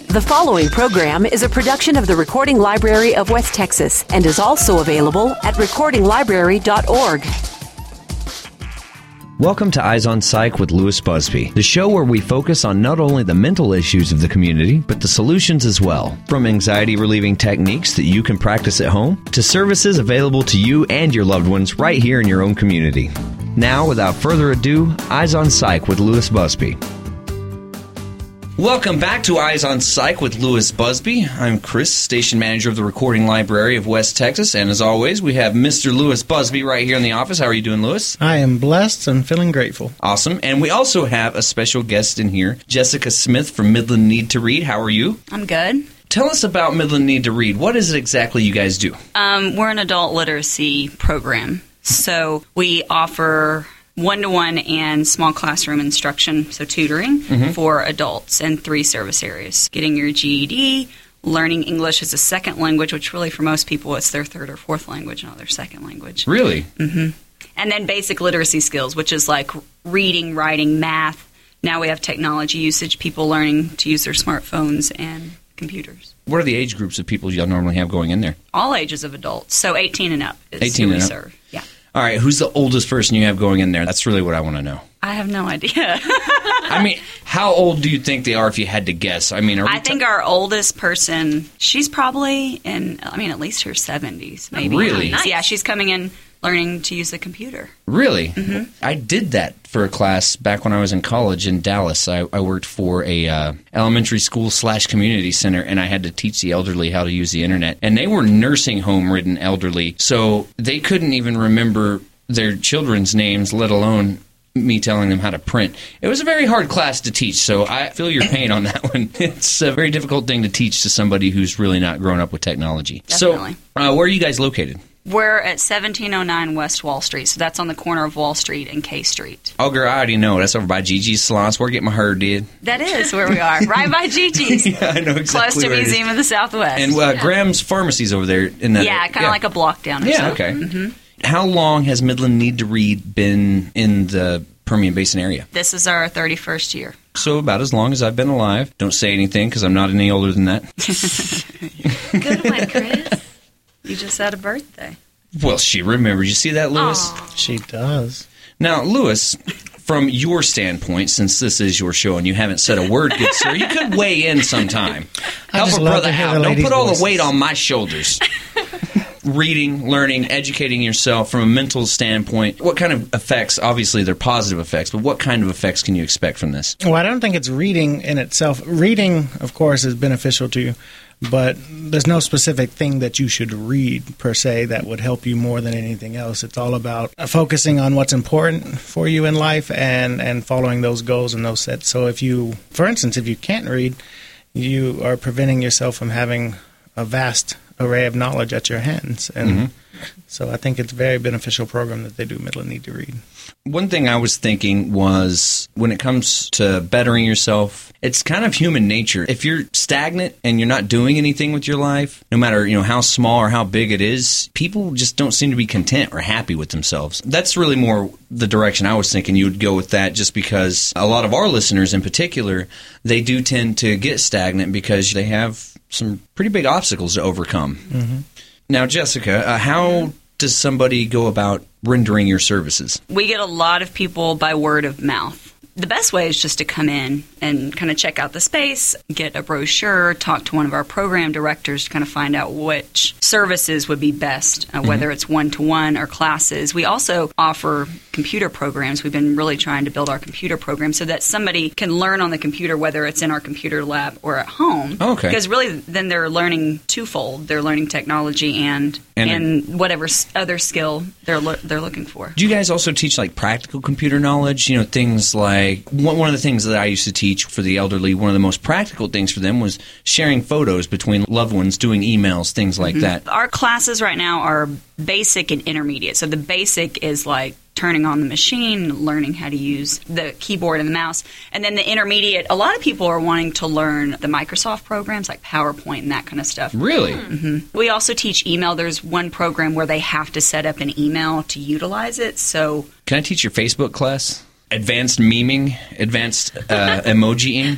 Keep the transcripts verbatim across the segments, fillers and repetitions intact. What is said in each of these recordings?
The following program is a production of the Recording Library of West Texas and is also available at recording library dot org. Welcome to Eyes on Psych with Louis Busby, the show where we focus on not only the mental issues of the community, but the solutions as well. From anxiety-relieving techniques that you can practice at home, to services available to you and your loved ones right here in your own community. Now, without further ado, Eyes on Psych with Louis Busby. Welcome back to Eyes on Psych with Louis Busby. I'm Chris, station manager of the Recording Library of West Texas, and as always, we have Mister Louis Busby right here in the office. How are you doing, Louis? I am blessed and feeling grateful. Awesome. And we also have a special guest in here, Jessica Smith from Midland Need to Read. How are you? I'm good. Tell us about Midland Need to Read. What is it exactly you guys do? Um, we're an adult literacy program, so we offer one-to-one and small classroom instruction, so tutoring, mm-hmm. for adults in three service areas. Getting your G E D, learning English as a second language, which really for most people it's their third or fourth language, not their second language. Really? Mm-hmm. And then basic literacy skills, which is like reading, writing, math. Now we have technology usage, people learning to use their smartphones and computers. What are the age groups of people y'all normally have going in there? All ages of adults, so eighteen and up is eighteen who we and up. serve. Yeah. All right, who's the oldest person you have going in there? That's really what I want to know. I have no idea. I mean, how old do you think they are if you had to guess? I mean, are we I think t- our oldest person, she's probably in, I mean, at least her seventies, maybe. Really? Nice. Yeah, she's coming in learning to use the computer. Really? Mm-hmm. I did that for a class back when I was in college in Dallas. I, I worked for a uh, elementary school slash community center, and I had to teach the elderly how to use the internet. And they were nursing home-ridden elderly, so they couldn't even remember their children's names, let alone me telling them how to print. It was a very hard class to teach, so I feel your pain on that one. It's a very difficult thing to teach to somebody who's really not grown up with technology. Definitely. So, uh, where are you guys located? We're at seventeen oh nine West Wall Street, so that's on the corner of Wall Street and K Street. Oh, girl, I already know. That's over by Gigi's Salon. That's where I get my hair did. That is where we are, right by Gigi's. Yeah, I know exactly close to where it Museum is. of the Southwest. And uh, yeah. Graham's Pharmacy's over there. In the, yeah, kind of yeah. like a block down or Yeah, so. okay. Mm-hmm. How long has Midland Need to Read been in the Permian Basin area? This is our thirty-first year. So about as long as I've been alive. Don't say anything because I'm not any older than that. Good one, Chris. You just had a birthday. Well, she remembers. You see that, Louis? Aww. She does. Now, Louis, from your standpoint, since this is your show and you haven't said a word, good sir, you could weigh in sometime. Help a brother out. Don't put all voices. the weight on my shoulders. Reading, learning, educating yourself from a mental standpoint, what kind of effects, obviously they're positive effects, but what kind of effects can you expect from this? Well, I don't think it's reading in itself. Reading, of course, is beneficial to you, but there's no specific thing that you should read, per se, that would help you more than anything else. It's all about focusing on what's important for you in life and, and following those goals and those sets. So if you, for instance, if you can't read, you are preventing yourself from having a vast array of knowledge at your hands. And mm-hmm. so I think it's a very beneficial program that they do Midland Need to Read. One thing I was thinking was when it comes to bettering yourself, it's kind of human nature. If you're stagnant and you're not doing anything with your life, no matter, you know, how small or how big it is, people just don't seem to be content or happy with themselves. That's really more the direction I was thinking you would go with that, just because a lot of our listeners in particular, they do tend to get stagnant because they have some pretty big obstacles to overcome. Mm-hmm. Now, Jessica, uh, how does somebody go about rendering your services? We get a lot of people by word of mouth. The best way is just to come in and kind of check out the space, get a brochure, talk to one of our program directors to kind of find out which services would be best, uh, whether mm-hmm. it's one-to-one or classes. We also offer computer programs. We've been really trying to build our computer program so that somebody can learn on the computer, whether it's in our computer lab or at home. Oh, okay. Because really then they're learning twofold. They're learning technology and and, and whatever other skill they're lo- they're looking for. Do you guys also teach like practical computer knowledge? You know, things like one, one of the things that I used to teach for the elderly, one of the most practical things for them was sharing photos between loved ones, doing emails, things like mm-hmm. that. Our classes right now are basic and intermediate. So the basic is like turning on the machine, learning how to use the keyboard and the mouse. And then the intermediate, a lot of people are wanting to learn the Microsoft programs like PowerPoint and that kind of stuff. Really? Mm-hmm. We also teach email. There's one program where they have to set up an email to utilize it. So, can I teach your Facebook class? Advanced memeing, advanced uh, emojiing.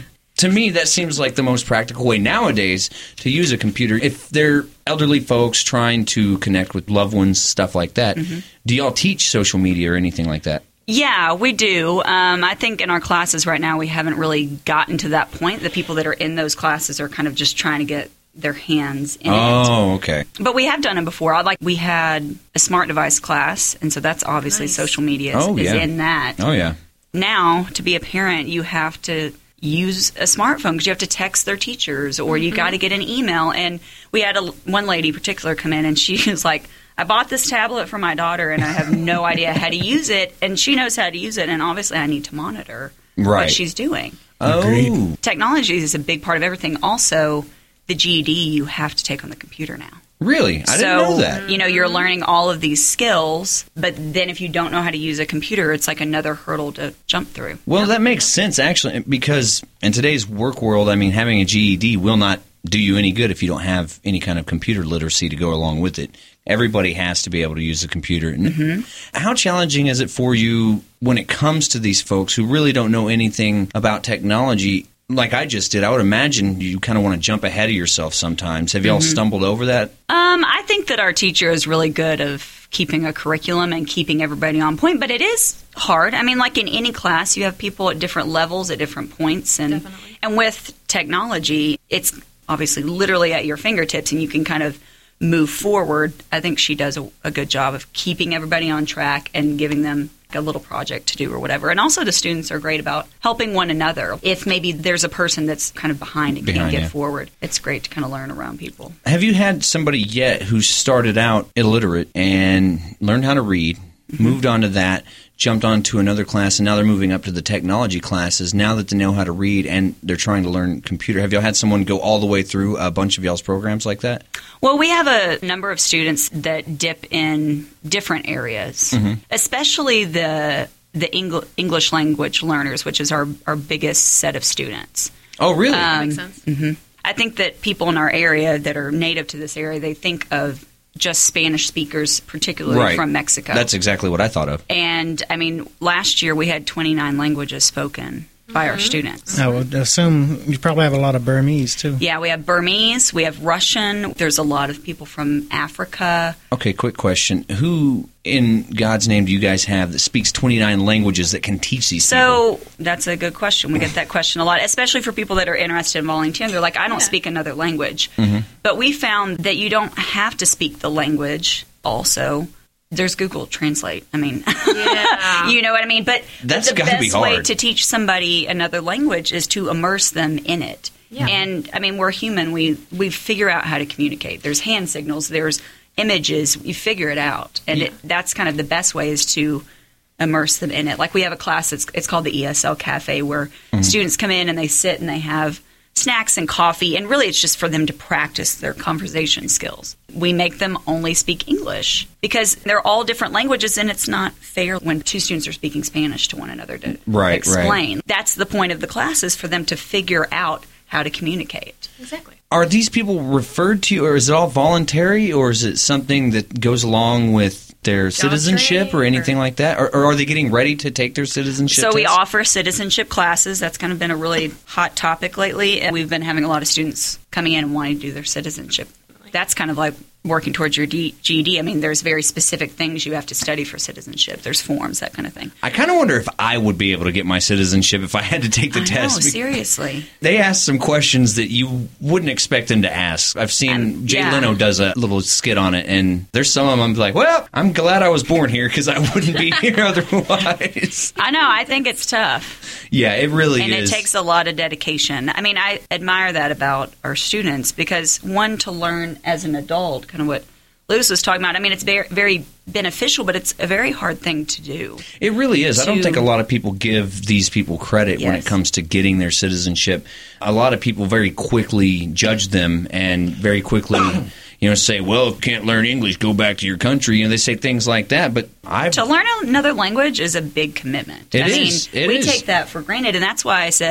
to me, that seems like the most practical way nowadays to use a computer. If they're elderly folks trying to connect with loved ones, stuff like that, mm-hmm. do y'all teach social media or anything like that? Yeah, we do. Um, I think in our classes right now, we haven't really gotten to that point. The people that are in those classes are kind of just trying to get their hands in oh, it. Oh, okay. But we have done it before. Like we had a smart device class, and so that's obviously nice. Social media is, oh, yeah. is in that. Oh, yeah. Now, to be a parent, you have to use a smartphone because you have to text their teachers or mm-hmm. you got to get an email. And we had a, one lady in particular come in, and she was like, I bought this tablet for my daughter, and I have no idea how to use it, and she knows how to use it, and obviously I need to monitor right. what she's doing. Oh. Agreed. Technology is a big part of everything. Also, the G E D you have to take on the computer now. Really? I so, didn't know that. You know, you're learning all of these skills, but then if you don't know how to use a computer, it's like another hurdle to jump through. Well, that makes sense, actually, because in today's work world, I mean, having a G E D will not do you any good if you don't have any kind of computer literacy to go along with it. Everybody has to be able to use a computer. Mm-hmm. How challenging is it for you when it comes to these folks who really don't know anything about technology? Like I just did, I would imagine you kind of want to jump ahead of yourself sometimes. Have you all mm-hmm. stumbled over that? Um, I think that our teacher is really good of keeping a curriculum and keeping everybody on point, but it is hard. I mean, like in any class, you have people at different levels at different points. And, Definitely. and with technology, it's obviously literally at your fingertips, and you can kind of move forward. I think she does a, a good job of keeping everybody on track and giving them a little project to do or whatever. And also the students are great about helping one another. If maybe there's a person that's kind of behind and behind, can't get yeah. forward, it's great to kind of learn around people. Have you had somebody yet who started out illiterate and learned how to read, mm-hmm. moved on to that, jumped on to another class, and now they're moving up to the technology classes now that they know how to read and they're trying to learn computer? Have y'all had someone go all the way through a bunch of y'all's programs like that? Well, we have a number of students that dip in different areas, mm-hmm. especially the the Engl- English language learners, which is our, our biggest set of students. Oh, really? Um, Makes sense. Mm-hmm. I think that people in our area that are native to this area, they think of just Spanish speakers, particularly right. from Mexico. That's exactly what I thought of. And, I mean, last year we had twenty-nine languages spoken by our students. I would assume you probably have a lot of Burmese, too. Yeah, we have Burmese, we have Russian, there's a lot of people from Africa. Okay, quick question. Who in God's name do you guys have that speaks twenty-nine languages that can teach these so, people? So, that's a good question. We get that question a lot, especially for people that are interested in volunteering. They're like, I don't yeah. speak another language. Mm-hmm. But we found that you don't have to speak the language also. There's Google Translate. I mean, yeah. you know what I mean? But That's the gotta best be hard. way to teach somebody another language is to immerse them in it. Yeah. And, I mean, we're human. We, we figure out how to communicate. There's hand signals. There's images. You figure it out. And yeah. it, that's kind of the best way is to immerse them in it. Like we have a class, it's, it's called the E S L Cafe, where mm-hmm. students come in and they sit and they have snacks and coffee, and really it's just for them to practice their conversation skills. We make them only speak English because they're all different languages, and it's not fair when two students are speaking Spanish to one another to right, explain. Right. That's the point of the class, is for them to figure out how to communicate. Exactly. Are these people referred to, or is it all voluntary, or is it something that goes along with their Job citizenship or anything or? like that? Or, or are they getting ready to take their citizenship So we test? offer citizenship classes. That's kind of been a really hot topic lately. And we've been having a lot of students coming in and wanting to do their citizenship. That's kind of like working towards your D- G E D. I mean, there's very specific things you have to study for citizenship. There's forms, that kind of thing. I kind of wonder if I would be able to get my citizenship if I had to take the I test. know, seriously. They ask some questions that you wouldn't expect them to ask. I've seen Um, Jay yeah. Leno does a little skit on it, and there's some of them I'm like, well, I'm glad I was born here because I wouldn't be here otherwise. I know. I think it's tough. Yeah, it really and is. it takes a lot of dedication. I mean, I admire that about our students because, one, to learn as an adult, kind of what Lewis was talking about. I mean, it's very, very beneficial, but it's a very hard thing to do. It really is. I don't to- think a lot of people give these people credit when it Yes. comes to getting their citizenship. A lot of people very quickly judge them and very quickly, you know, say, well, if you can't learn English, go back to your country. You know, they say things like that. But I've To learn another language is a big commitment. It I is. mean, It we is. take that for granted, and that's why I said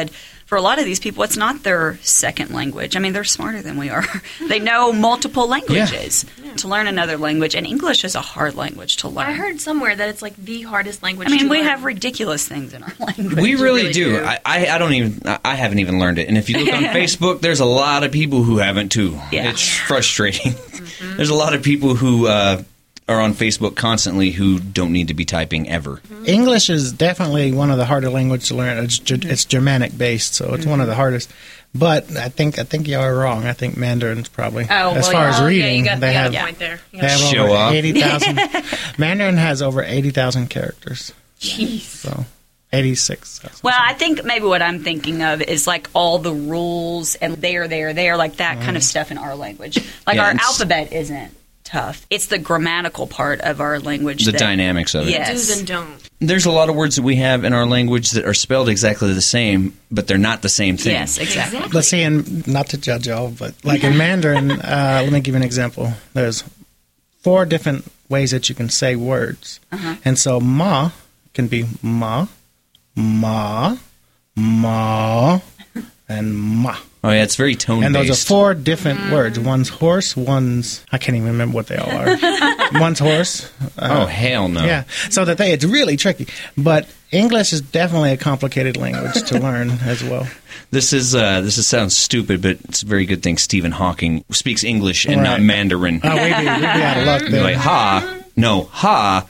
for a lot of these people, it's not their second language. I mean, they're smarter than we are. They know multiple languages. Yeah. To learn another language, and English is a hard language to learn. I heard somewhere that it's like the hardest language I mean, to we learn. have ridiculous things in our language. We really, really do. do. I, I, I don't even. I haven't even learned it. And if you look on Facebook, there's a lot of people who haven't too. Yeah. It's frustrating. Mm-hmm. There's a lot of people who uh, are on Facebook constantly who don't need to be typing ever. Mm-hmm. English is definitely one of the harder languages to learn. It's, it's Germanic based, so it's mm-hmm. one of the hardest. But I think I think y'all are wrong. I think Mandarin's probably oh, as well, far yeah. as reading. Oh, yeah, you got, they you got have, a point there. They have Show over up. eighty thousand. Mandarin has over eighty thousand characters. Jeez. So eighty-six. Well, I think maybe what I'm thinking of is like all the rules and there, there, there, like that mm. kind of stuff in our language. Like yeah, our alphabet isn't tough. It's the grammatical part of our language. The that, dynamics of it. Yes. Do's and don'ts. There's a lot of words that we have in our language that are spelled exactly the same, but they're not the same thing. Yes, exactly. exactly. Let's see, and not to judge y'all, but like in Mandarin, uh, let me give you an example. There's four different ways that you can say words. Uh-huh. And so ma can be ma, ma, ma, and ma. Oh, yeah, it's very tone-based. And those are four different mm. words. One's horse, one's... I can't even remember what they all are. One's horse. Uh, oh, hell no. Yeah, so that they, it's really tricky. But English is definitely a complicated language to learn as well. This is uh, this is, sounds stupid, but it's a very good thing Stephen Hawking speaks English and right. not Mandarin. Oh, we'd be, we'd be out of luck there. Like, ha. No, ha.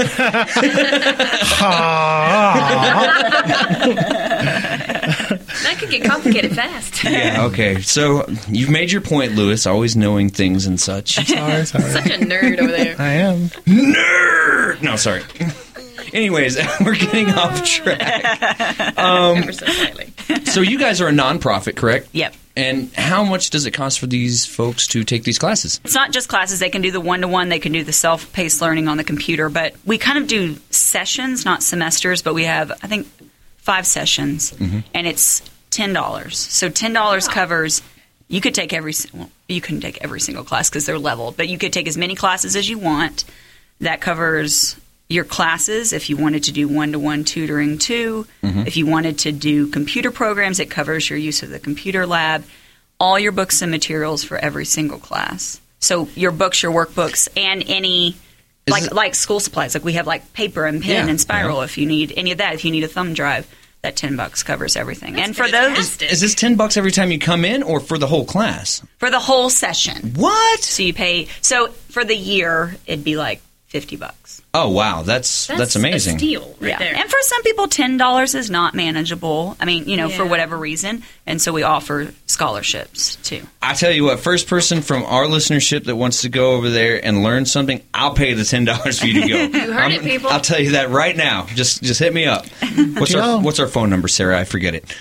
Ha. That could get complicated fast. Yeah, okay. So you've made your point, Lewis, always knowing things and such. Sorry, sorry. Such a nerd over there. I am. Nerd! No, sorry. Anyways, we're getting off track. Um, Ever so slightly. So you guys are a nonprofit, correct? Yep. And how much does it cost for these folks to take these classes? It's not just classes. They can do the one-to-one. They can do the self-paced learning on the computer. But we kind of do sessions, not semesters. But we have, I think, five sessions. Mm-hmm. And it's ten dollars. So ten dollars wow. covers, you could take every, well, you couldn't take every single class because they're leveled. But you could take as many classes as you want. That covers your classes if you wanted to do one-to-one tutoring too. Mm-hmm. If you wanted to do computer programs, it covers your use of the computer lab. All your books and materials for every single class. So your books, your workbooks, and any Is like it, like school supplies. Like we have like paper and pen yeah, and spiral. yeah. If you need any of that, if you need a thumb drive, that ten bucks covers everything. That's and for fantastic. those, Is this ten bucks every time you come in, or for the whole class? for the whole session. What? So you pay. So for the year, it'd be like fifty bucks. Oh wow, that's that's, That's amazing. a steal right yeah. there. And for some people, ten dollars is not manageable. I mean, you know, for Yeah. whatever reason. And so we offer scholarships, too. I tell you what, first person from our listenership that wants to go over there and learn something, I'll pay the ten dollars for you to go. You heard it, people. I'll tell you that right now. Just just hit me up. What's our Joe. What's our phone number, Sarah? I forget it.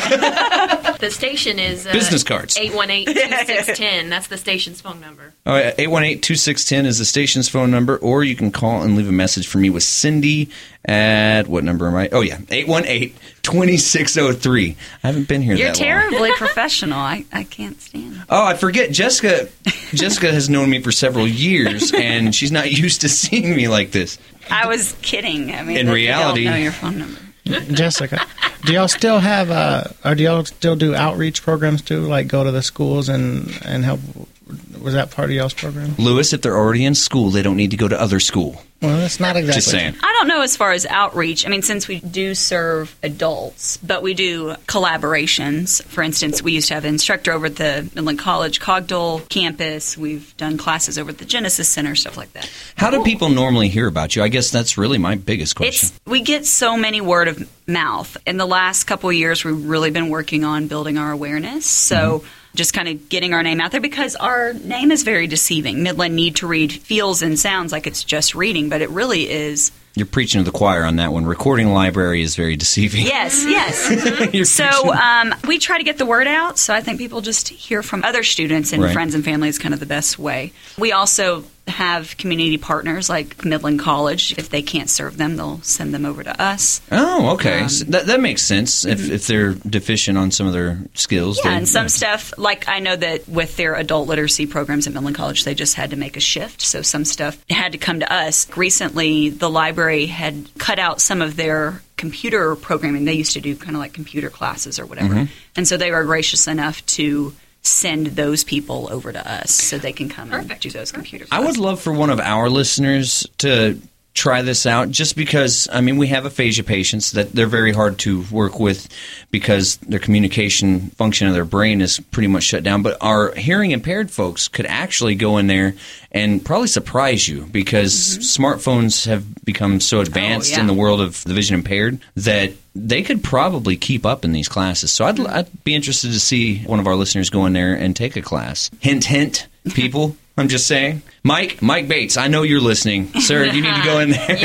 Oh, the station is uh, Business cards. eight one eight, two six one zero. That's the station's phone number. Oh, yeah, eight one eight, two six one zero is the station's phone number, or you can call and leave a message for me with Cindy at, what number am I? Oh, yeah, eight one eight, two six zero three. I haven't been here You're that long. terribly professional. I, I can't stand it. Oh, I forget. Jessica Jessica has known me for several years, and she's not used to seeing me like this. I was kidding. I mean, In that reality- you don't know your phone number. Jessica, do y'all still have, uh, or do y'all still do outreach programs too, like go to the schools and, and help? Was that part of y'all's program? Lewis, if they're already in school, they don't need to go to other school. Well, that's not exactly. Just saying. I don't know as far as outreach. I mean, since we do serve adults, but we do collaborations. For instance, we used to have an instructor over at the Midland College Cogdell campus. We've done classes over at the Genesis Center, stuff like that. How do people normally hear about you? I guess that's really my biggest question. It's we get so many word of mouth. In the last couple of years, we've really been working on building our awareness. So mm-hmm. just kind of getting our name out there because our name is very deceiving. Midland Need to Read feels and sounds like it's just reading, but it really is. You're preaching to the choir on that one. Recording library is very deceiving. Yes, yes. You're So um, we try to get the word out. So I think people just hear from other students and Right. friends and family is kind of the best way. We also have community partners like Midland College. If they can't serve them, they'll send them over to us. Oh, okay. Um, So that that makes sense. If if they're deficient on some of their skills, Yeah, they- and some yeah. stuff, like I know that with their adult literacy programs at Midland College, they just had to make a shift. So some stuff had to come to us. Recently, the library had cut out some of their computer programming. They used to do kind of like computer classes or whatever. Mm-hmm. And so they were gracious enough to send those people over to us so they can come and Perfect. do those computer I classes. would love for one of our listeners to try this out, just because, I mean, we have aphasia patients that they're very hard to work with because their communication function of their brain is pretty much shut down. But our hearing impaired folks could actually go in there and probably surprise you, because Mm-hmm. smartphones have become so advanced Oh, yeah. in the world of the vision impaired that they could probably keep up in these classes. So I'd, I'd be interested to see one of our listeners go in there and take a class. Hint, hint, people. I'm just saying. Mike, Mike Bates, I know you're listening. Sir, you need to go in there.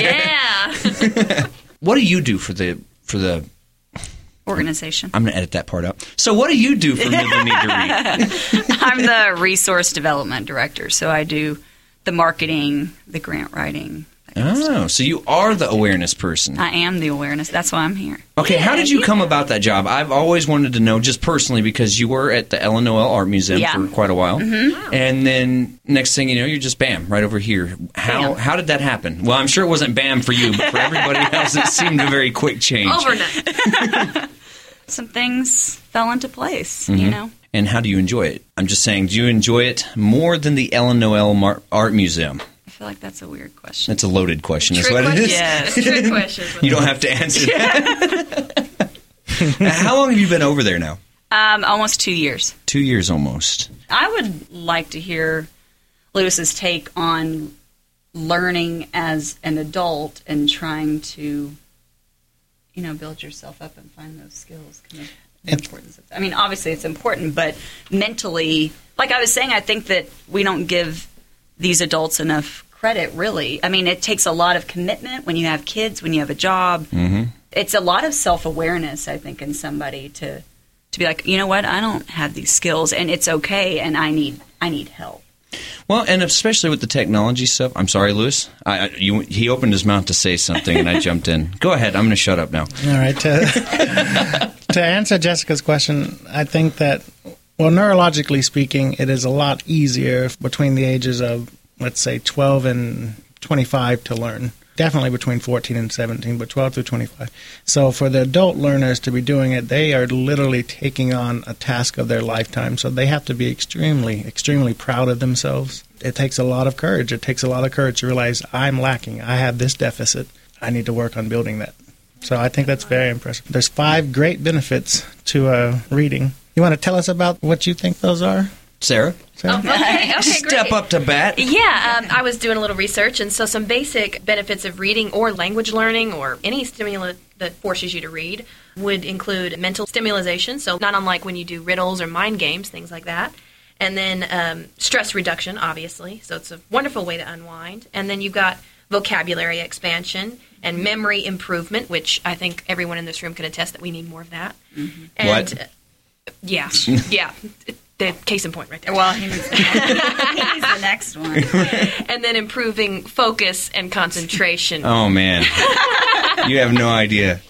Yeah. What do you do for the for the Organization. I'm going to edit that part out. So what do you do for Midland Need to Read? I'm the resource development director, so I do the marketing, the grant writing. that kind of stuff. Oh, so you are the awareness person. I am the awareness. That's why I'm here. Okay, how did you come about that job? I've always wanted to know, just personally, because you were at the Ellen Noel Art Museum Yeah. for quite a while, and then next thing you know, you're just bam, right over here. How Bam. how did that happen? Well, I'm sure it wasn't bam for you, but for everybody else, it seemed a very quick change. Overnight. Some things fell into place, Mm-hmm. you know. And how do you enjoy it? I'm just saying, do you enjoy it more than the Ellen Noel Mar- Art Museum? I feel like that's a weird question. That's a loaded question, is Trick what it question. is. Yes. Trick questions. You don't have to answer that. How long have you been over there now? Um, almost two years. Two years almost. I would like to hear Lewis's take on learning as an adult and trying to, you know, build yourself up and find those skills. Kind of the It's- importance of, I mean, obviously it's important, but mentally, like I was saying, I think that we don't give these adults enough credit, really. I mean, it takes a lot of commitment when you have kids, when you have a job. Mm-hmm. It's a lot of self-awareness, I think, in somebody to to be like, you know what, I don't have these skills, and it's okay, and I need I need help. Well, and especially with the technology stuff. I'm sorry, Lewis. I, I, you, he opened his mouth to say something, and I jumped in. Go ahead. I'm going to shut up now. All right. To, to answer Jessica's question, I think that, well, neurologically speaking, it is a lot easier between the ages of, let's say, twelve and twenty-five to learn. Definitely between fourteen and seventeen, but twelve through twenty-five. So for the adult learners to be doing it, they are literally taking on a task of their lifetime. So they have to be extremely, extremely proud of themselves. It takes a lot of courage. It takes a lot of courage to realize I'm lacking. I have this deficit. I need to work on building that. So I think that's very impressive. There's five great benefits to uh, reading. You want to tell us about what you think those are? Sarah? Sarah? Okay, okay, Step great. up to bat. Yeah, um, I was doing a little research, and so some basic benefits of reading or language learning or any stimulant that forces you to read would include mental stimulation, so not unlike when you do riddles or mind games, things like that. And then um, stress reduction, obviously, so it's a wonderful way to unwind. And then you've got vocabulary expansion and memory improvement, which I think everyone in this room can attest that we need more of that. Mm-hmm. And, What? uh, yeah, yeah. The case in point right there. Well, he's, he's the next one. And then improving focus and concentration. Oh, man. You have no idea.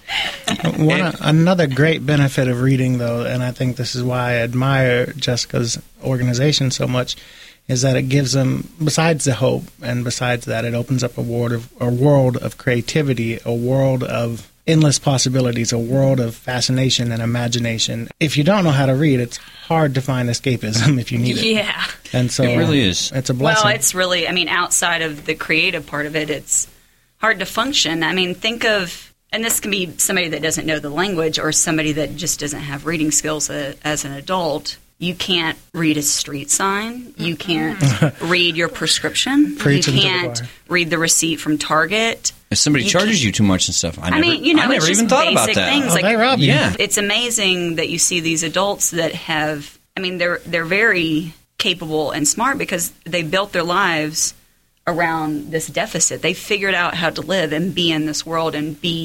One, another great benefit of reading, though, and I think this is why I admire Jessica's organization so much, is that it gives them, besides the hope, and besides that, it opens up a world of a world of creativity, a world of endless possibilities, a world of fascination and imagination. If you don't know how to read, it's hard to find escapism if you need it. Yeah. And so It really is. It's a blessing. Well, it's really, I mean, outside of the creative part of it, it's hard to function. I mean, think of, and this can be somebody that doesn't know the language or somebody that just doesn't have reading skills uh, as an adult. You can't read a street sign. You can't read your prescription. Preach you into the can't choir. read the receipt from Target. If somebody You charges you too much and stuff, I, I never, mean, you know, I never it's just even thought about basic that. things. Oh, like, they rob you. Yeah. It's amazing that you see these adults that have, I mean, they're they're very capable and smart because they built their lives around this deficit. They figured out how to live and be in this world and be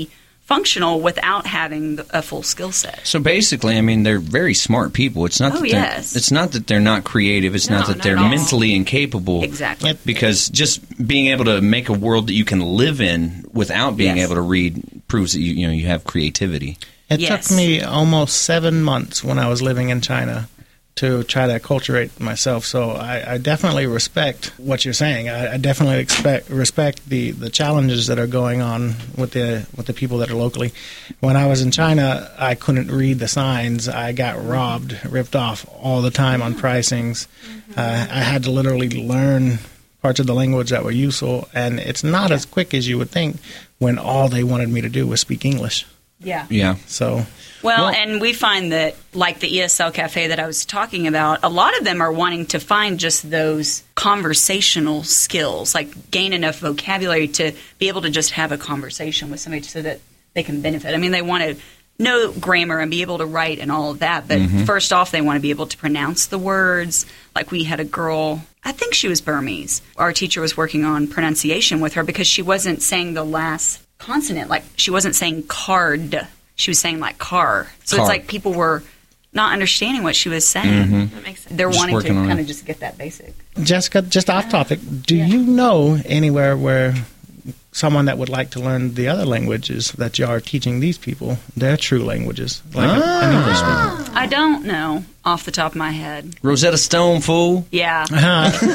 functional without having a full skill set. So basically, I mean, they're very smart people. It's not Oh, that yes. they're, it's not that they're not creative. It's No, not that not they're at all. mentally incapable. Exactly. Because just being able to make a world that you can live in without being Yes. able to read proves that you you know you have creativity. It Yes. took me almost seven months when I was living in China to try to acculturate myself. So I, I definitely respect what you're saying. I, I definitely expect respect the, the challenges that are going on with the with the people that are locally. When I was in China, I couldn't read the signs. I got robbed, ripped off all the time on pricings. Uh, I had to literally learn parts of the language that were useful, and it's not as quick as you would think when all they wanted me to do was speak English. Yeah. Yeah. So Well, Well- and we find that, like the E S L Cafe that I was talking about, a lot of them are wanting to find just those conversational skills, like gain enough vocabulary to be able to just have a conversation with somebody so that they can benefit. I mean, they want to know grammar and be able to write and all of that, but first off, they want to be able to pronounce the words. Like we had a girl, I think she was Burmese. Our teacher was working on pronunciation with her because she wasn't saying the last consonant. Like she wasn't saying card. She was saying like car. So Car. it's like people were not understanding what she was saying. That makes sense. They're Just wanting to working on kind it. of just get that basic. Jessica, just off topic, do you know anywhere where someone that would like to learn the other languages that you are teaching these people, their true languages, like a- an English speaker? I don't know off the top of my head. Rosetta Stone, fool. Yeah. Uh-huh.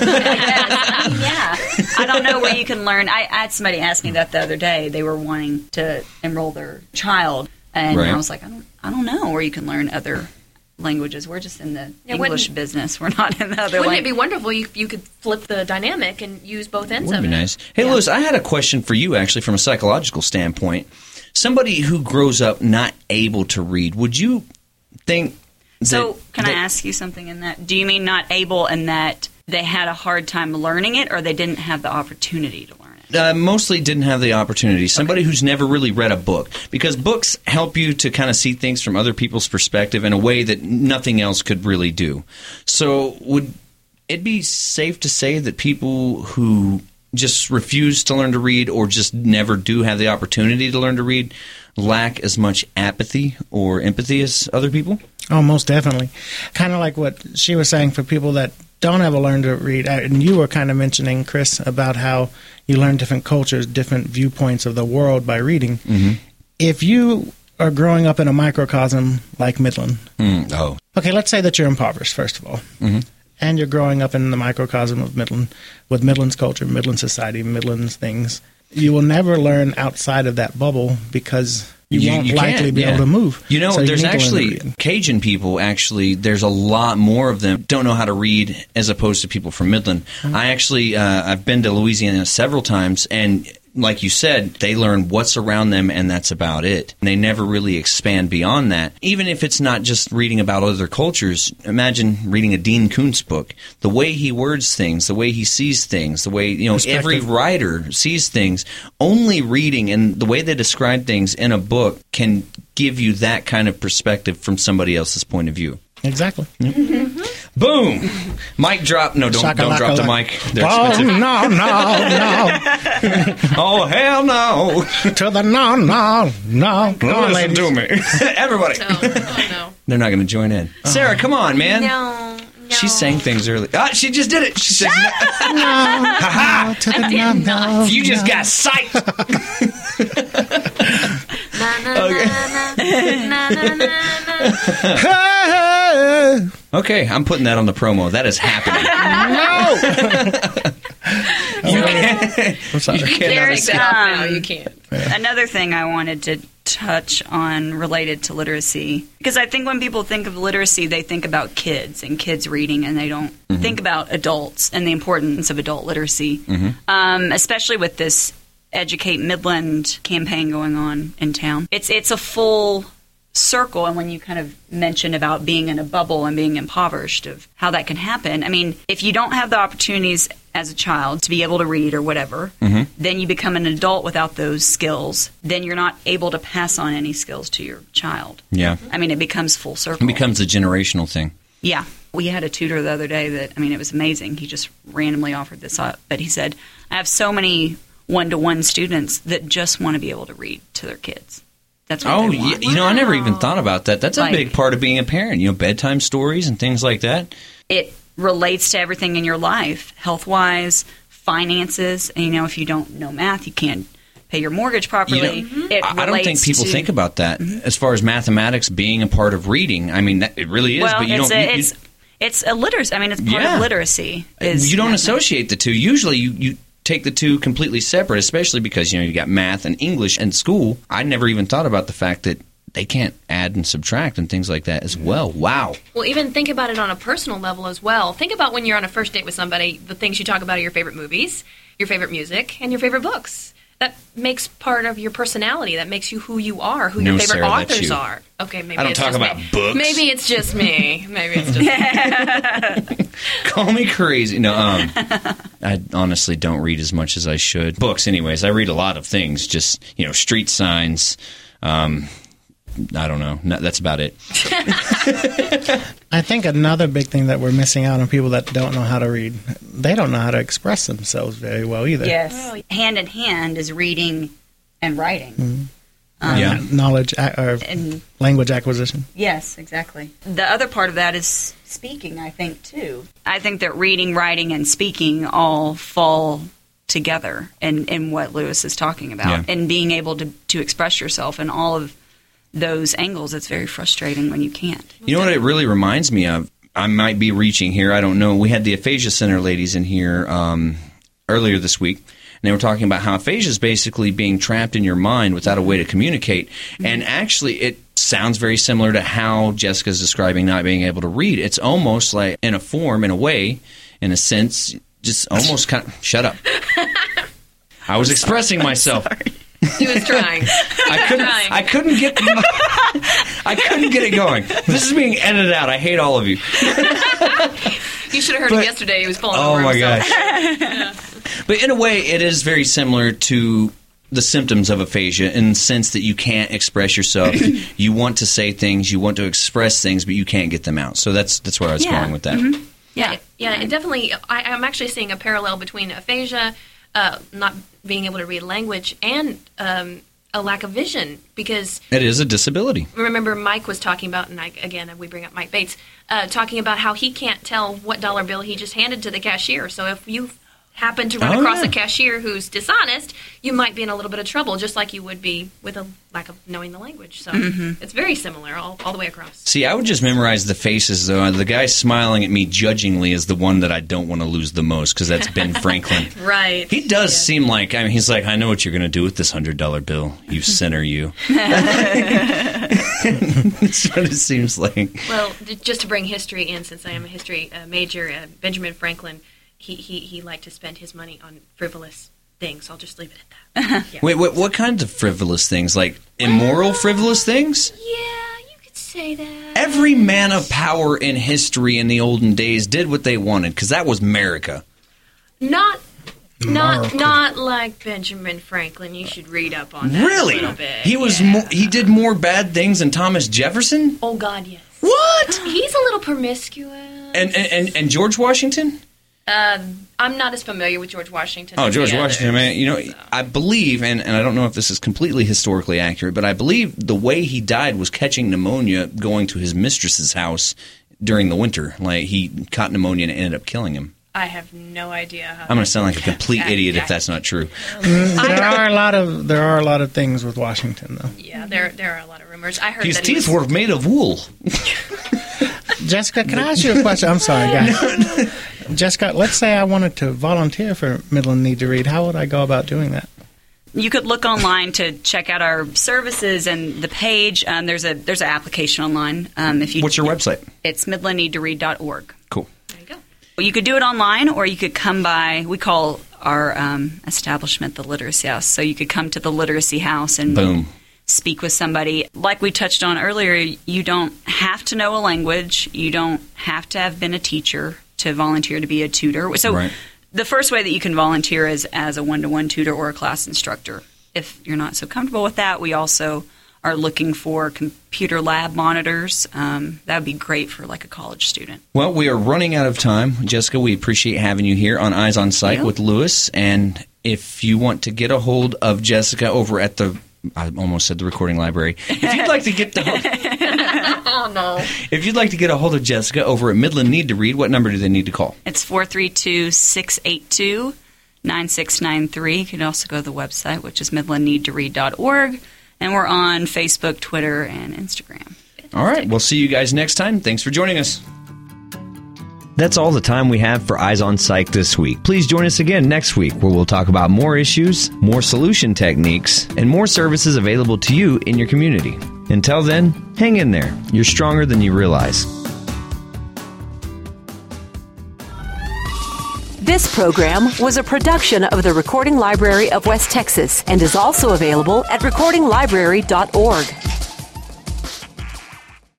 yeah. I don't know where you can learn. I, I had somebody ask me that the other day. They were wanting to enroll their child, and Right. I was like, I don't, I don't know where you can learn other languages. We're just in the Yeah, English wouldn't- business. We're not in the other Wouldn't it be language. wonderful if you could flip the dynamic and use both ends Would of be it? nice. Hey, Yeah. Lewis, I had a question for you, actually, from a psychological standpoint. Somebody who grows up not able to read, would you think? So, that- can that- I ask you something in that? Do you mean not able in that they had a hard time learning it, or they didn't have the opportunity to learn it? Uh, mostly didn't have the opportunity. Somebody who's never really read a book. Because books help you to kind of see things from other people's perspective in a way that nothing else could really do. So would it be safe to say that people who just refuse to learn to read or just never do have the opportunity to learn to read lack as much apathy or empathy as other people? Oh, most definitely. Kind of like what she was saying for people that don't ever learn to read. Uh, And you were kind of mentioning, Chris, about how you learn different cultures, different viewpoints of the world by reading. Mm-hmm. If you are growing up in a microcosm like Midland, Mm, oh. okay, let's say that you're impoverished, first of all. Mhm. And you're growing up in the microcosm of Midland with Midland's culture, Midland society, Midland's things. You will never learn outside of that bubble because you, You- won't you likely can't, be yeah. able to move. You know, So there's need to learn to actually read. Cajun people, actually, there's a lot more of them don't know how to read as opposed to people from Midland. Mm-hmm. I actually, uh, I've been to Louisiana several times, and like you said, they learn what's around them, and that's about it. And they never really expand beyond that. Even if it's not just reading about other cultures, imagine reading a Dean Koontz book. The way he words things, the way he sees things, the way, you know, every Perspective. writer sees things. Only reading and the way they describe things in a book can give you that kind of perspective from somebody else's point of view. Exactly. Boom! Mic drop. No, don't don't drop the mic. They're Oh, expensive. no, no, Oh, hell no! no. To the no, no, no. Come on, Listen ladies. to me. Everybody. No, oh no. They're not going to join in. Sarah, come on, man. No, no. She sang things early. Ah, she just did it. She said, No, no, to the no, no. "You just got psyched." Na, na, na, na, na, na, na. Hey, Okay, I'm putting that on the promo. That is happening. no. You can't. I'm sorry. You cannot There's, escape. Stop now, um, you can't. Another thing I wanted to touch on related to literacy, because I think when people think of literacy, they think about kids and kids reading, and they don't Mm-hmm. think about adults and the importance of adult literacy, Mm-hmm. um, especially with this Educate Midland campaign going on in town. It's it's a full circle, and when you kind of mention about being in a bubble and being impoverished, of how that can happen. I mean, if you don't have the opportunities as a child to be able to read or whatever, Mm-hmm. then you become an adult without those skills. Then you're not able to pass on any skills to your child. Yeah. I mean, it becomes full circle. It becomes a generational thing. Yeah. We had a tutor the other day that, I mean, it was amazing. He just randomly offered this up. But he said, I have so many one-to-one students that just want to be able to read to their kids. That's what Oh, they want. yeah, you know, I never even thought about that. That's a Like- big part of being a parent. You know, bedtime stories and things like that. It relates to everything in your life, health-wise, finances. And, you know, if you don't know math, you can't pay your mortgage properly. You know, It I I don't think relates people to- think about that as far as mathematics being a part of reading. I mean, that, it really is. Well, but you it's don't. a, you- you- it's it's a literacy. I mean, it's part Yeah. of literacy. Is you don't mathematics. associate the two. Usually, you, you take the two completely separate, especially because you know you got math and English in school. I never even thought about the fact that they can't add and subtract and things like that as well. Wow. Well, even think about it on a personal level as well. Think about when you're on a first date with somebody, the things you talk about are your favorite movies, your favorite music, and your favorite books. That makes part of your personality. That makes you who you are, who No, your favorite Sarah, that's authors you. are. Okay, maybe I don't it's talk just about me. books. Maybe it's just me. Maybe it's just me. Call me crazy. No, um, I honestly don't read as much as I should. Books, anyways. I read a lot of things. Just you know, street signs. Um, I don't know. No, that's about it. I think another big thing that we're missing out on people that don't know how to read, they don't know how to express themselves very well either. Yes. Oh. Hand in hand is reading and writing. Mm-hmm. Um, Yeah. Knowledge a- or And language acquisition. yes, exactly. The other part of that is speaking, I think, too. I think that reading, writing, and speaking all fall together in, in what Lewis is talking about. Yeah. And being able to, to express yourself in all of those angles, it's very frustrating when you can't. You know what it really reminds me of? I might be reaching here. I don't know. We had the Aphasia Center ladies in here um, earlier this week. And they were talking about how aphasia is basically being trapped in your mind without a way to communicate. Mm-hmm. And actually, it sounds very similar to how Jessica's describing not being able to read. It's almost like, in a form, in a way, in a sense, just almost kind of... Shut up. I was expressing myself. He was trying. I couldn't. I couldn't get. I couldn't get it going. This is being edited out. I hate all of you. You should have heard But- him yesterday. He was pulling Oh over my himself. gosh. But in a way, it is very similar to the symptoms of aphasia in the sense that you can't express yourself. You want to say things, you want to express things, but you can't get them out. So that's that's where I was Yeah. going with that. Mm-hmm. Yeah, yeah, it definitely. I, I'm actually seeing a parallel between aphasia, uh, not being able to read language, and um, a lack of vision. Because It is a disability. remember, Mike was talking about, and I, again, we bring up Mike Bates, uh, talking about how he can't tell what dollar bill he just handed to the cashier. So if you happen to run Oh, across yeah. a cashier who's dishonest, you might be in a little bit of trouble, just like you would be with a lack of knowing the language. So Mm-hmm. it's very similar all, all the way across. See, I would just memorize the faces, though. The guy smiling at me judgingly is the one that I don't want to lose the most, because that's Ben Franklin. Right. He does seem like, I mean, he's like, I know what you're going to do with this one hundred dollar bill, you sinner, you. That's what it seems like. Well, d- just to bring history in, since I am a history uh, major, uh, Benjamin Franklin, he, he, he liked to spend his money on frivolous things. I'll just leave it at that. Yeah. Wait, what, what kinds of frivolous things? Like immoral frivolous things? Yeah, you could say that. Every man of power in history in the olden days did what they wanted, because that was America. Not, not, America. not like Benjamin Franklin. You should read up on that Really? a little bit. He was yeah. mo- he did more bad things than Thomas Jefferson? Oh God, yes. What? He's a little promiscuous. And and, and, and George Washington? Uh, I'm not as familiar with George Washington. Oh, as George the Washington, others, man. You know, so. I believe, and, and I don't know if this is completely historically accurate, but I believe the way he died was catching pneumonia going to his mistress's house during the winter. Like, he caught pneumonia and it ended up killing him. I have no idea. How I'm going that- to sound like a complete Yeah, idiot yeah. if that's not true. There are a lot of there are a lot of things with Washington though. Yeah, there there are a lot of rumors. I heard His that he teeth was, were made of wool. Jessica, can I ask you a question? I'm sorry, guys. Jessica, let's say I wanted to volunteer for Midland Need to Read. How would I go about doing that? You could look online to check out our services and the page. Um, there's a there's an application online. Um, if you What's your website? It's midland need to read dot org. Cool. there you go. Well, you could do it online, or you could come by. We call our um, establishment the Literacy House. So you could come to the Literacy House and Boom. speak with somebody. Like we touched on earlier, you don't have to know a language. You don't have to have been a teacher to volunteer to be a tutor. So Right. the first way that you can volunteer is as a one-to-one tutor or a class instructor. If you're not so comfortable with that, we also are looking for computer lab monitors. Um, that would be great for like a college student. Well, we are running out of time. Jessica, we appreciate having you here on Eyes on Sight Yeah. with Lewis. And if you want to get a hold of Jessica over at the I almost said the Recording Library. If you'd like to get the oh no. If you'd like to get a hold of Jessica over at Midland Need to Read, what number do they need to call? It's four three two, six eight two, nine six nine three. You can also go to the website, which is midland need to read dot org. And we're on Facebook, Twitter, and Instagram. All right. We'll see you guys next time. Thanks for joining us. That's all the time we have for Eyes on Psych this week. Please join us again next week where we'll talk about more issues, more solution techniques, and more services available to you in your community. Until then, hang in there. You're stronger than you realize. This program was a production of the Recording Library of West Texas and is also available at recording library dot org.